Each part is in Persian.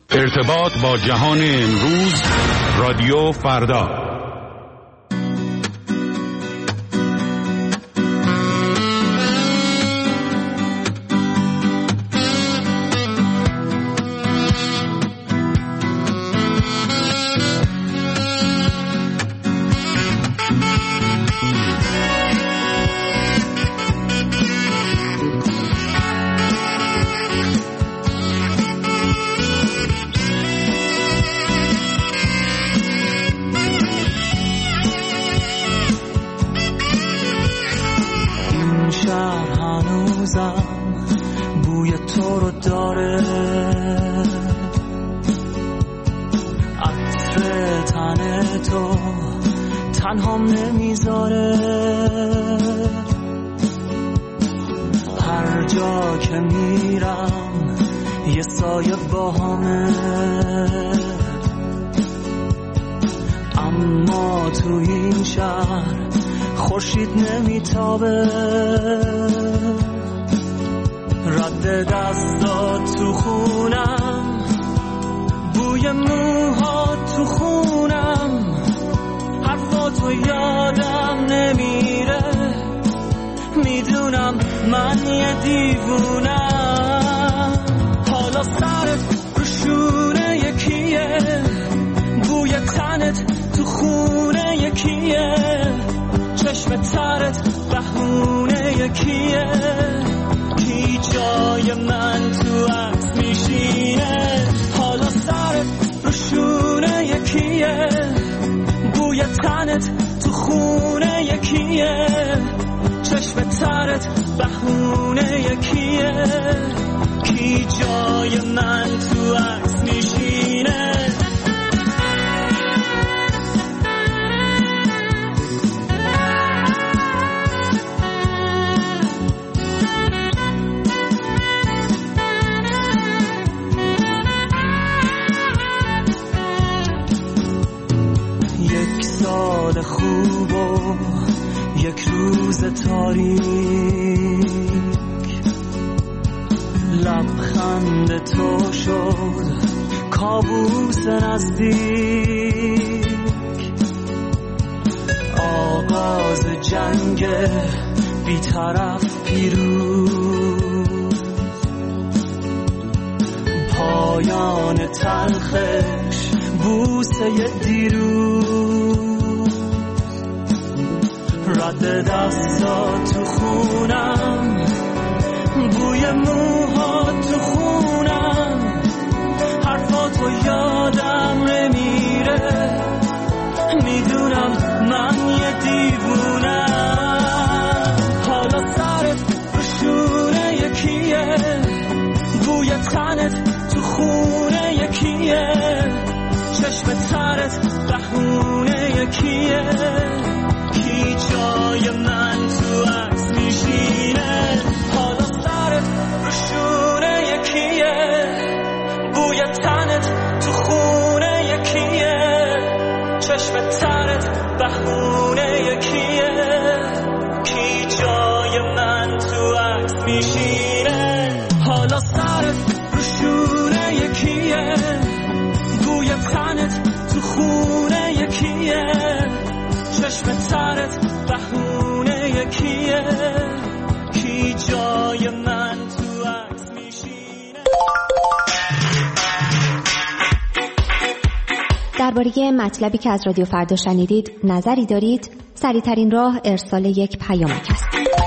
ارتباط با جهان امروز، رادیو فردا. بوی تو رو داره، عطر تن تو تنهام نمیذاره، هر جا که میرم یه سایه باهامه، اما تو این شهر خورشید نمیتابه، رد دستات تو خونم، بوی موهات تو خونم، حرفاتو یادم نمیره، میدونم من یه دیوونم، حالا سرت رو شونه یکیه، بوی تنت تو خونه یکیه، چشم ترت بهونه یکیه، کی جای من تو عکس میشینه، حالا سرت رو شونه یکیه، بوی تنت تو خونه یکیه، چشم ترت بهونه یکیه، کی جای من تو عکس میشینه. سال خوب و یک روز تاریک، لبخند تو شد کابوس نزدیک، آغاز جنگ بی‌طرف پیروز، پایان تلخش بوسه دیروز، رد دستات تو خونم، بوی موهات تو خونم، حرفاتو یادم نمیره، میدونم من یه دیوونم، حالا سرت رو شونه یکیه، بوی تنت تو خونه یکیه، چشم ترت بهونه یکیه، کی جای من تو عکس میشینه، حالا سرت رو شونه یکیه، بوی تنت تو خونه یکیه، چشم ترت بهونه یکیه، کی جای من تو عکس میشینه، حالا سرت رو شونه یکیه، بوی تنت تو خونه یکیه، چشم ترت بهونه یکیه، کی جای من تو عکس میشینه. درباره مطلبی که از رادیو فردا شنیدید نظری دارید؟ سریع‌ترین راه ارسال یک پیامک است.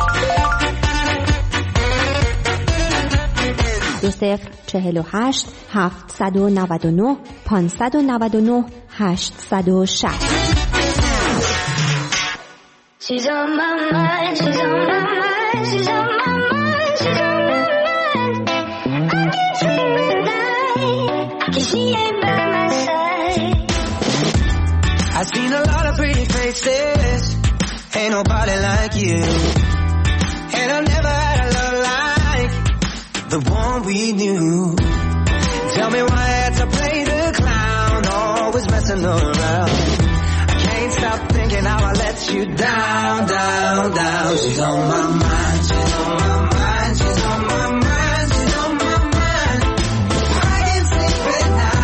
2048 799 599 860. She's on my mind, she's on my mind, she's on my mind, she's on my mind. I can't sleep at night, 'cause she ain't by my side. I've seen a lot of pretty faces, ain't nobody like you. And I've never had a love like the one we knew. Tell me why I had to play the clown, always messing around. I can't stop thinking how I let you down, down, down. She's on my mind, she's on my mind, she's on my mind, she's on my mind. I can't sleep at night.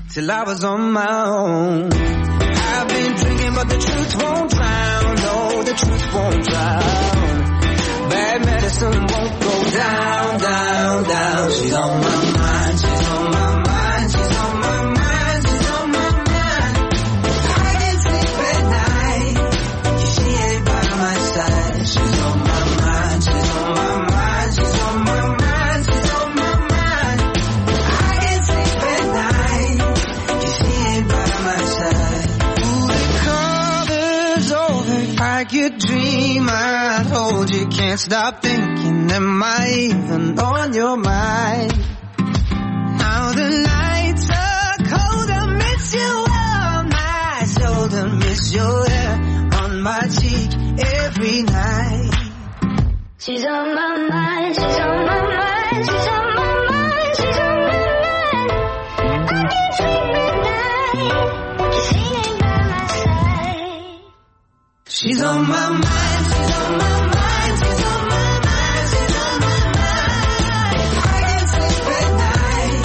till I was on my own. I've been drinking but the truth won't drown. No, the truth won't drown. Bad medicine won't go down, down, down. She's on my mind, she's on my mind, she's on my mind, she's on my mind. I can't sleep at night, 'cause she ain't by my side. She's on my mind, she's on my mind, she's on my mind, she's on my mind. I can't sleep at night, 'cause she ain't by my side. Ooh, the cover's over, I could dream I'd hold you. Can't stop thinking, am I even on your mind? Now the nights are cold, I miss you on my shoulder, miss your hair on my cheek every night. She's on my mind, she's on my mind, she's on my mind, she's on my mind. I can't sleep at night, 'cause she ain't by my side. She's on my mind, she's on my mind, she's on my mind, she's on my mind. I can't sleep at night.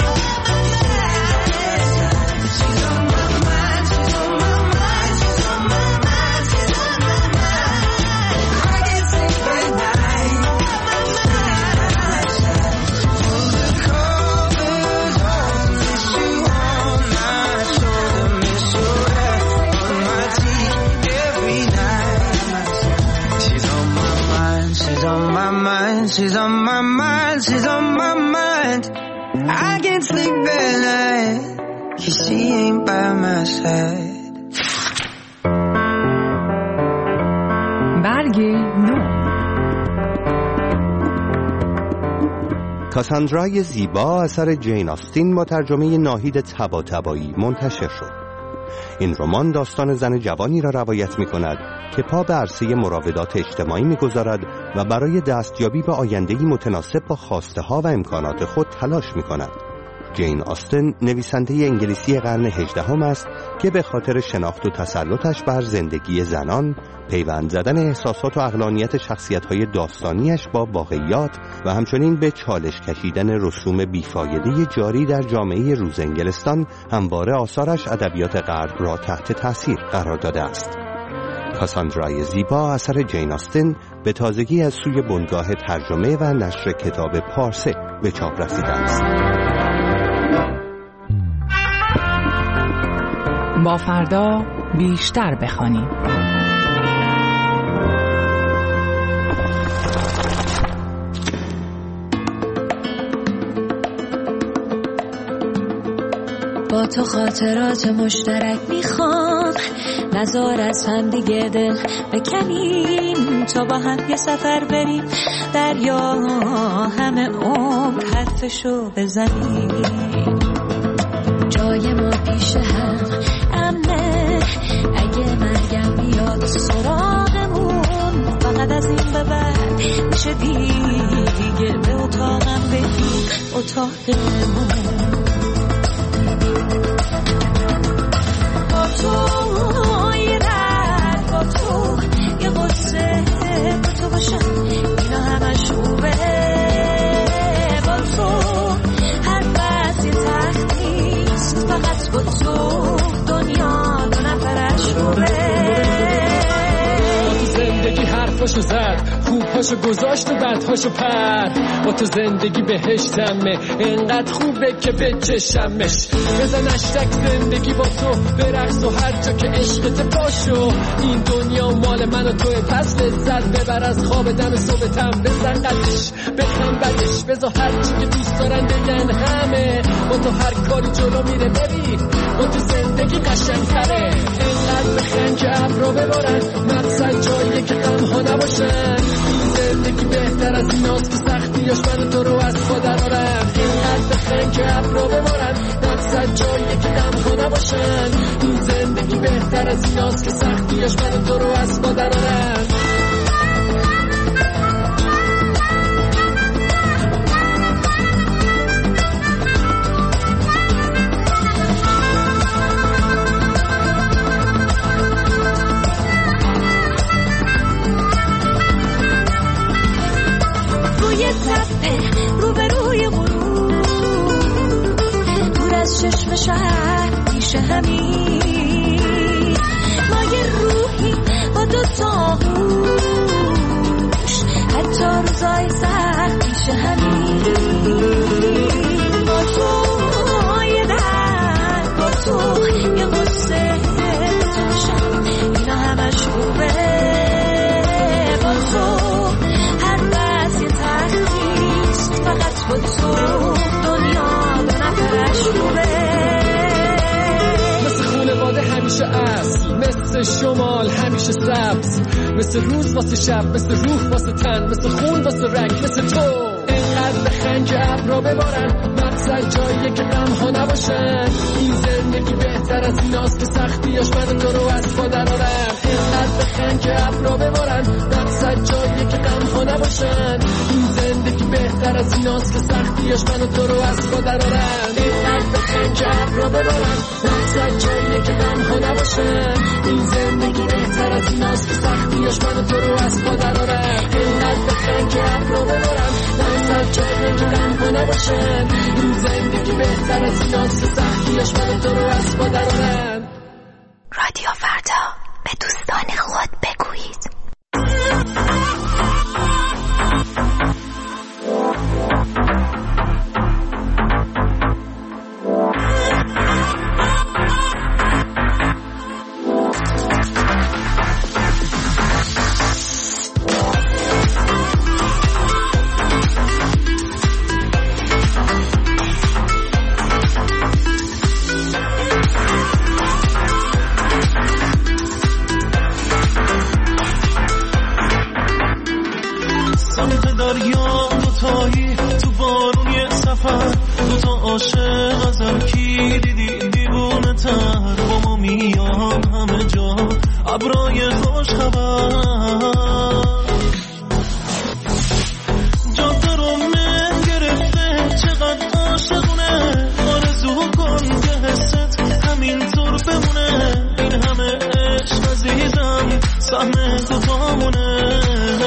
She's on my mind, she's on my mind, she's on my mind, she's on my mind. I can't sleep at night. Pull the covers on, miss you on my shoulder, miss your hair on my cheek every night. She's on my mind, she's on my mind, she's on my mind, she's on my mind. I can't sleep at night, 'cause she ain't by my side. برگ نو. کاساندرای زیبا اثر جین آستین با ترجمه ناهید طباطبایی منتشر شد. این رمان داستان زن جوانی را روایت می کند که پا به عرصه مراودات اجتماعی می گذارد و برای دستیابی به آینده‌ای متناسب با خواسته ها و امکانات خود تلاش می کند. جین آستن نویسنده انگلیسی قرن 18 است که به خاطر شناخت و تسلطش بر زندگی زنان، پیوند زدن احساسات و عقلانیت شخصیت‌های داستانیش با واقعیات و همچنین به چالش کشیدن رسوم بیفایده جاری در جامعه روز انگلستان همواره آثارش ادبیات غرب را تحت تاثیر قرار داده است. کاساندرای زیبا اثر جین آستن به تازگی از سوی بنگاه ترجمه و نشر کتاب پارسه به چاپ رسیده است. با فردا بیشتر بخوانیم. با تو خاطرات مشترک میخوام، نزار از هم دیگه دل بکنیم، تا با هم یه سفر بریم دریا، همه عمر حرفشو بزنیم. جای ما پیش هم امنه، اگه مرگم بیاد سراغمون، فقط از این به بعد میشه دیگه به اتاقم بگی اتاقمون. با تو یه درد، با تو یه قصه، با تو باشم اینا همش خوبه. با تو هر وقت یه تختیست، فقط با تو دنیا دو نفرش روبه. زندگی حرفاشو زد، خوبهاشو گذاشت و بدهاشو پر. با تو زندگی بهشتمه، انقدر خوبه که بچشمش. بزن اشتک زندگی با تو برقص و هر جا که عشقت پاشو. این دنیا مال من و توه، پس لذت ببر از خواب دم صبحتم. بزن قدش بخم بدش، بزا هر چی که دوست دارن بگن همه. با تو هر کاری جلو میره، ببین با تو زندگی قشنگ‌تره. انقدر بخن که ابرو ببارن، مقصد جاییه که غم‌ها نباشن. این زندگی بهتر از ایناست که سختیاش من و تو رو از پا درارن. اینقدر بخن که ابرو ببارن، مقصد جاییه که غم‌ها نباشن. این زندگی بهتر از ایناست که سختیاش من و تو رو از پا درارن. روبروی غروب، دور از چشم شهر میشه همین. ما یه روحی با دو تا گوش، حتی روزای سخت میشه همین. با تو یه درد، با تو یه قصه بتوشم، اینا همش خوبه. با تو هر بس یه تختیست، فقط با تو دنیا دو نفرش خوبه. مثل خونواده همیشه اصل، مثل شمال همیشه سبز، مثل روز واسه شب، مثل روح واسه تن، مثل خون واسه رنگ، مثل تو. اینقدر بخن که ابرا ببارن، مقصد جاییه که غم ها نباشن. این زندگی بهتر از ایناست که سختیاش من تو رو از پا درارن. اینقدر بخن که ابرا ببارن، مقصد جاییه که غم ها نباشن. این زندگی بهتر از ایناست که سختیاش من تو رو از پا درارن. اینقدر بخن که ابرا ببارن، مقصد جاییه که غم ها نباشن. این زندگی بهتر از ایناست که سختیاش من تو رو از پا درارن. اینقدر بخن که ابرا ببارن، مقصد جاییه که غم ها نباشن. این زندگی بهتر از ایناست که سختیاش من تو رو از پا درارن. رادیو فردا، به دوستان خود بگویید. تو بارون یه سفر، دوتا عاشق ازم کی دیدی دیوونه تر. با ما میان همه جا ابرای خوش خبر، جاده رو من گرفته چقدر عاشقونه. آرزو کن که حست همینطور بمونه، این همه عشق عزیزم سهم دوتامونه.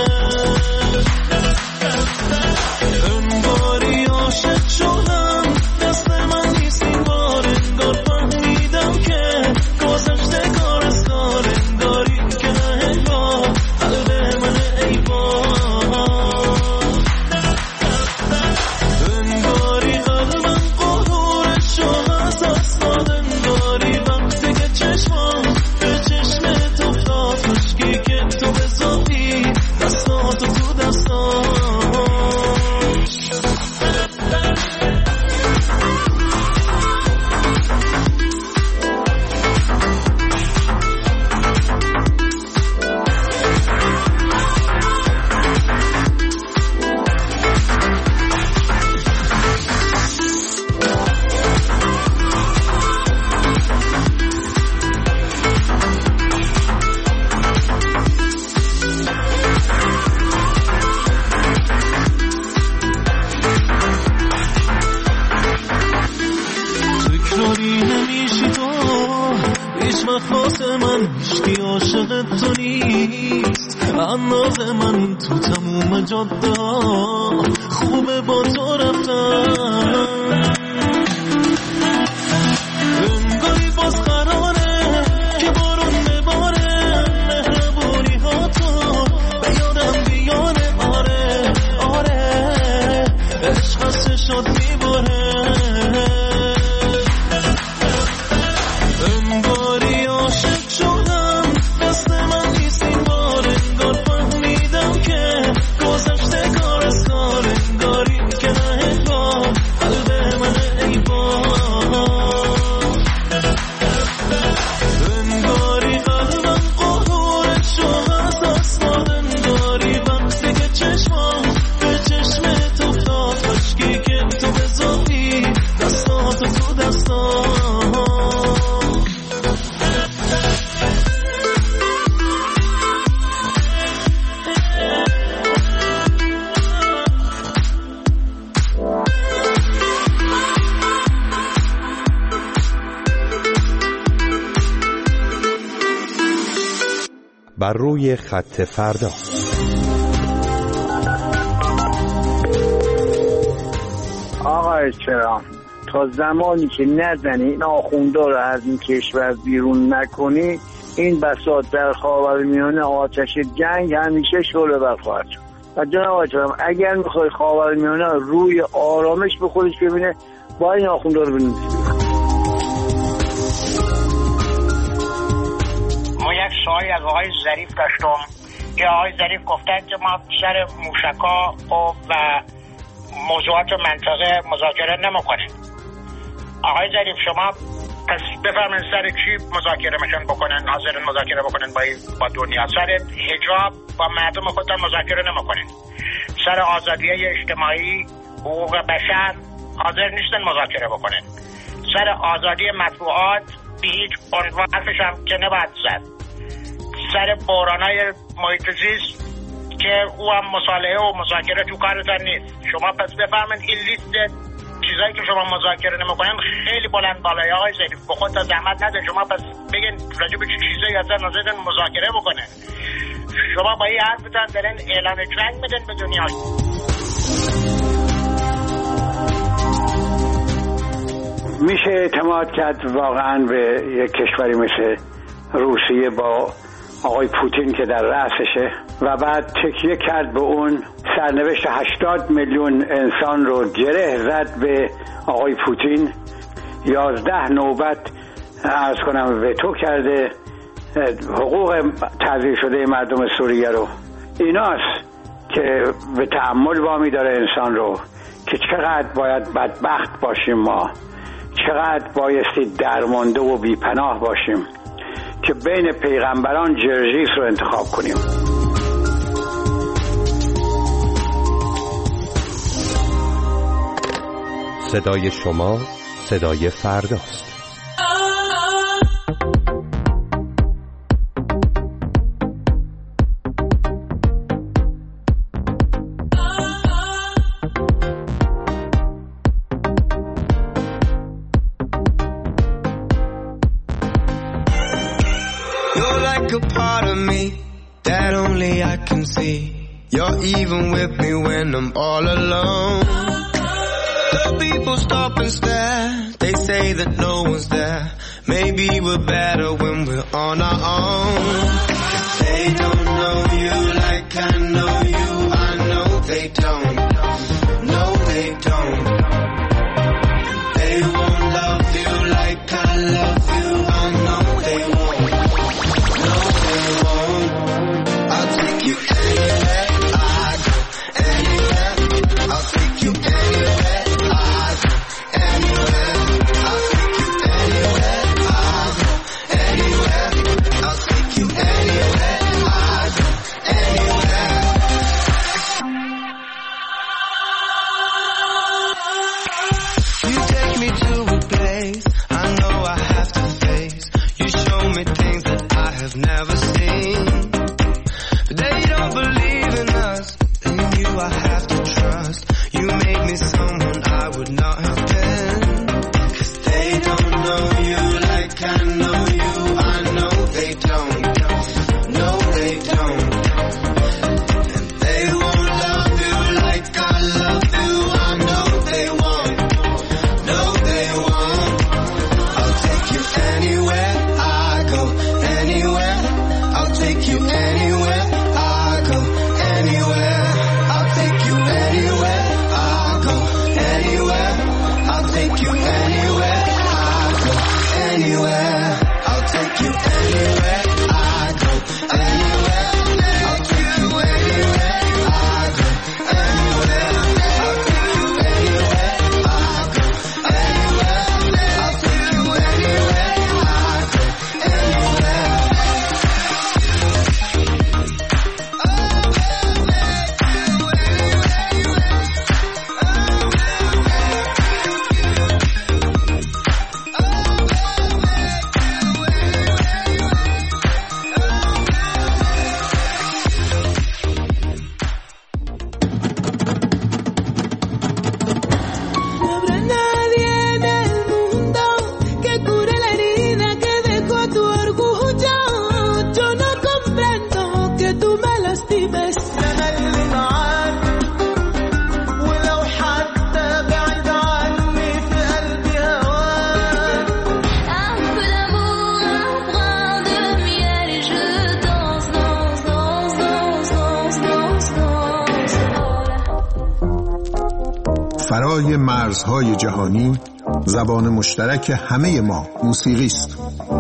انگاری عاشق شدم، دست من نیست این بار. انگار فهمیدم که گذشته کار از کار. انگاری که نه انگار قلب من ای بار. انگاری قلبم قهورش رو از دست داد. انگاری وقتی که چشمم به چشمت افتاد، خشکی که تو بذاری دستاتو تو دستات. تو نیست انداز من تو تموم جاده، خوبه با تو رفتن. انگاری باز قراره که بارون بباره، مهربونی ها تو به یادم بیاره. آره آره عشق از چشات میباره. انگاری عاشق شدم، دست من نیست این بار. انگار فهمیدم که گذشته کار از کار. انگاری که نه انگار قلب من ای بار. انگاری قلبم قهورش رو از دست داد. انگاری وقتی که چشمم به چشمت افتاد، خشکی که تو بذاری دستاتو تو دستات. بر روی خط فردا. آقای کرام، تا زمانی که نزنی این آخوندا رو از این کشور بیرون نکنی، این بساط در خاورمیانه آتش جنگ همیشه شعله ور خواهد شد. و جناب آقای ترامپ اگر میخوای خاورمیانه روی آرامش به خودش ببینه، با این آخوندا رو ببینید. ما یک سوالی از آقای ظریف داشتم که آقای ظریف گفتن که ما سر موشکا و موضوعات منطقه مذاکره نمیکنیم. آقای ظریف شما پس بفرمایید سر چی مذاکره میشن بکنن، حاضرن مذاکره بکنن با دنیا؟ سر حجاب با مردم خودتان مذاکره نمیکنن، سر آزادی اجتماعی حقوق بشر حاضر نیستن مذاکره بکنن، سر آزادی مطبوعات به هیچ عنوان حرفش هم که نباید زد، سر بحرانای محیط زیست که او هم مصالحه و مذاکره تو کارتان نیست. شما پس بفرمایید این لیست چیزایی که شما مذاکره نمیکنن خیلی بلند بالای. آقای ظریف به خودت زحمت نده، شما پس بگین راجع به چه چیزایی اصلا نظرتون مذاکره بکنه. شما با این حرفتان دارین اعلان جنگ میدن به دنیا. میشه اعتماد کرد واقعا به یک کشوری مثل روسیه با آقای پوتین که در رأسشه و بعد تکیه کرد به اون، سرنوشت 80 میلیون انسان رو گره زد به آقای پوتین، 11 نوبت عرض کنم وتو کرده حقوق تعذیر شده مردم سوریه رو. ایناست که به تأمل وامی داره انسان رو که چقدر باید بدبخت باشیم ما، چقدر بایستی درمانده و بیپناه باشیم که بین پیغمبران جرجیس رو انتخاب کنیم. صدای شما صدای فرداست. A part of me that only I can see. You're even with me when I'm all alone. The people stop and stare. They say that no one's there. Maybe we're better when we're on our own. They don't know you like I know you. I know they don't. No, they don't. They won't love you like I love you. I know they won't. I'll take you anywhere I go, anywhere. I'll take you anywhere I go, anywhere. I'll take you anywhere I go, anywhere. I'll take you anywhere I go, anywhere. فرای مرزهای جهانی زبان مشترک همه ما موسیقی است.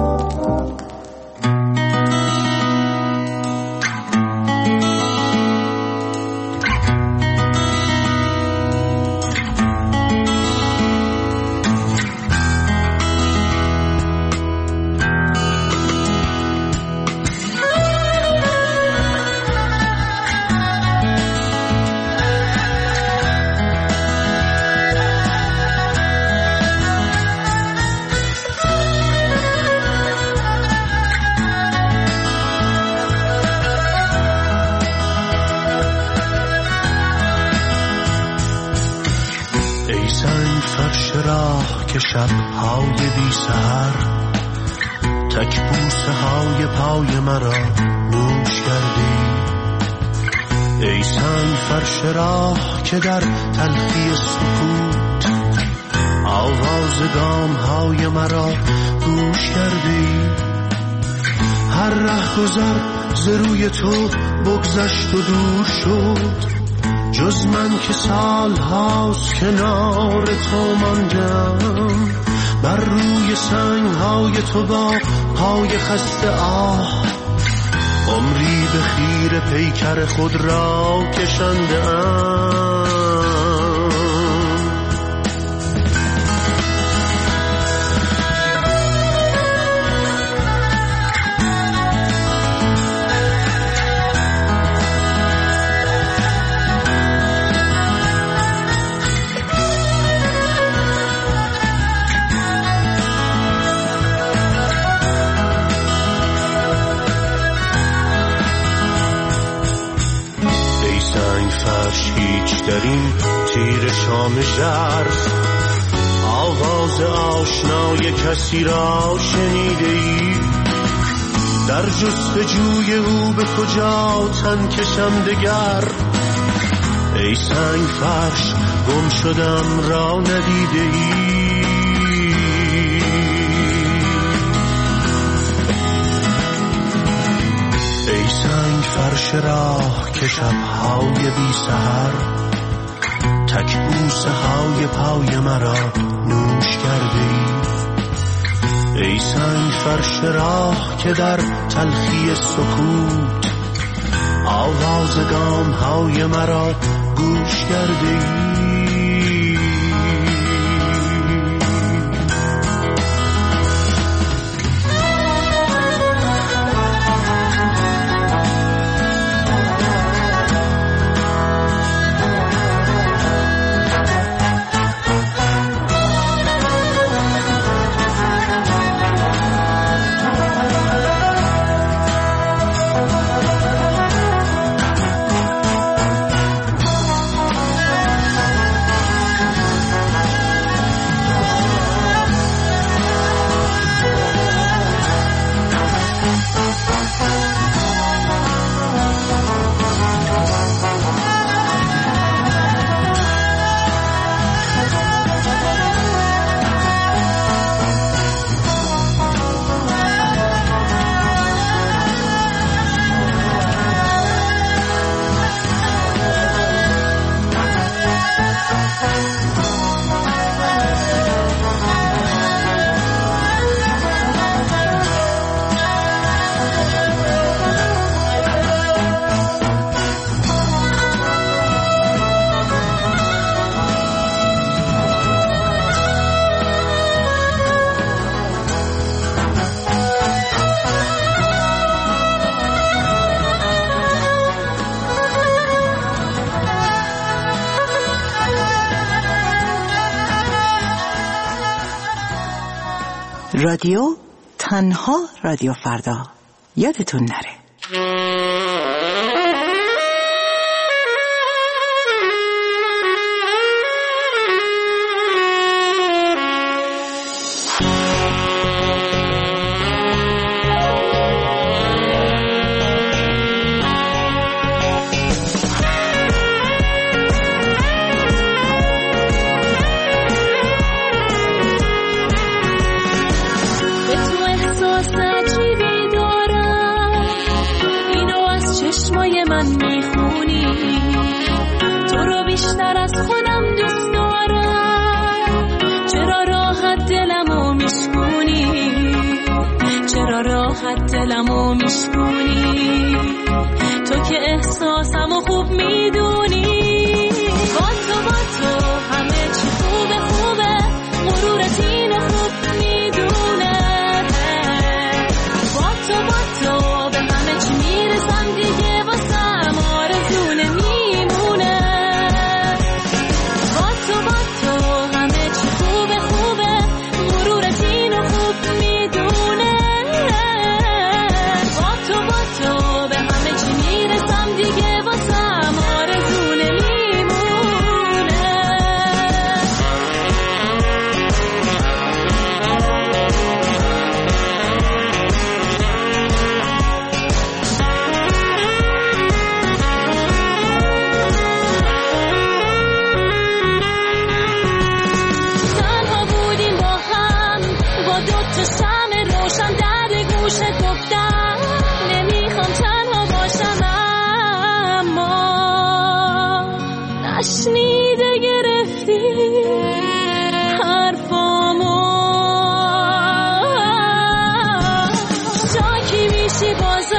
شب‌های بی سحر تک بوسه های پای مرا نوش کردی. ای سنگ فرش راه که در تلخی سکوت آواز گام های مرا گوش کردی. هر ره گذر ز روی تو بگذشت و دور شد، جز من که سال هاست کنار تو ماندم. بر روی سنگ های تو با پای خسته عمری به خیر پیکر خود را کشنده ام. هیچ در این تیر شام ژرف آواز آشنای کسی را شنیده ای؟ در جستجوی او به کجا تن کشم دگر؟ ای سنگ فرش گم شدم را ندیده ای؟ ای سنگ فرش راه که شب‌های بی سحر تک بوسه های پای مرا نوش کرده ای؟ ای سنگ فرش راه که در تلخی سکوت آواز گام های مرا گوش کرده ای؟ رادیو تنها رادیو فردا، یادتون نره. راحت دلمو میشکونی، تو که احساسمو خوب میدونی. با تو همه چی خوبه خوبه، غرورت اینو خوب میدونه. با تو به همه چی میرسم دیگه، واسم آرزو نمیمونه. با تو همه چی خوبه خوبه، غرورت اینو خوب میدونه. با تو به همه چی میرسم دیگه، واسم آرزو نمیمونه. تنها بودیم با هم، با دوتا شمع روشن در گوشت گفتم نمیخوام تنها باشم، اما نشنیده گرفتی حرفامو. جا کی میشی بازم